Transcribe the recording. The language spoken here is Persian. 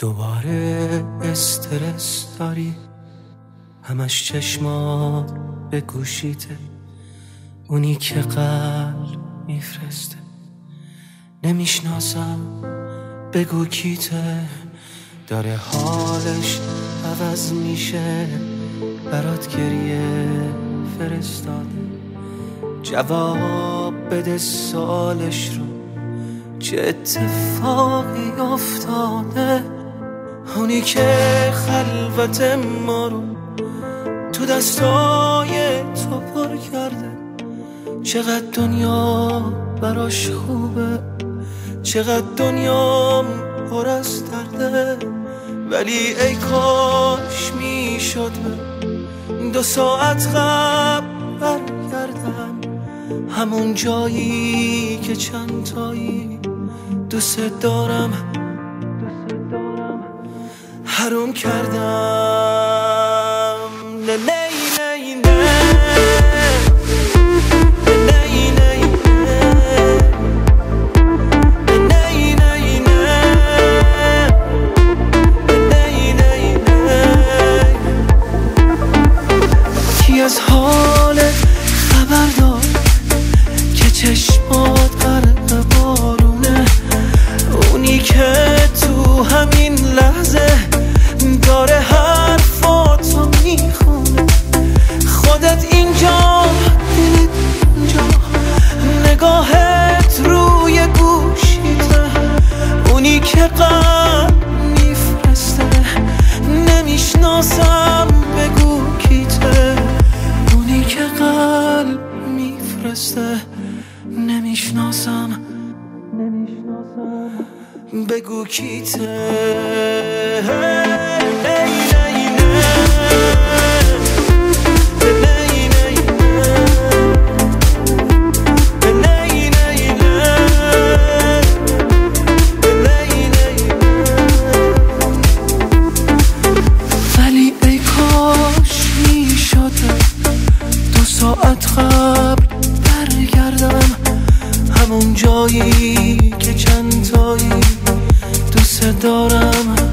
دوباره استرس داری، همش چشما به گوشیته، اونی که قلب میفرسته. نمیشناسم بگو کیته، داره حالش عوض میشه، برات گریه فرستاده. جواب بده سوالش رو، چه اتفاقی افتاده. اونی که خلوت ما رو تو دستای تو پر کرده. چقدر دنیا براش خوبه، چقدر دنیا پر از درده. ولی ای کاش میشد 2 ساعت قبل برگردم، همون جایی که چند تایی دوست دارم حروم کردم. نه نه نه از حالت خبر دار که چشمات غرق بارونه. اونی که تو همین لحظه داره حرفاتو میخونه. خودت اینجا، دلت اینجا، نگاهت روی گوشیته. اونی که قلب میفرسته، نمیشناسم بگو کیته. اونی که قلب میفرسته، نمیشناسم بگو کیته. ولی ای کاش میشد 2 ساعت قبل برگردم، همون جایی که چند تایی دوست دارم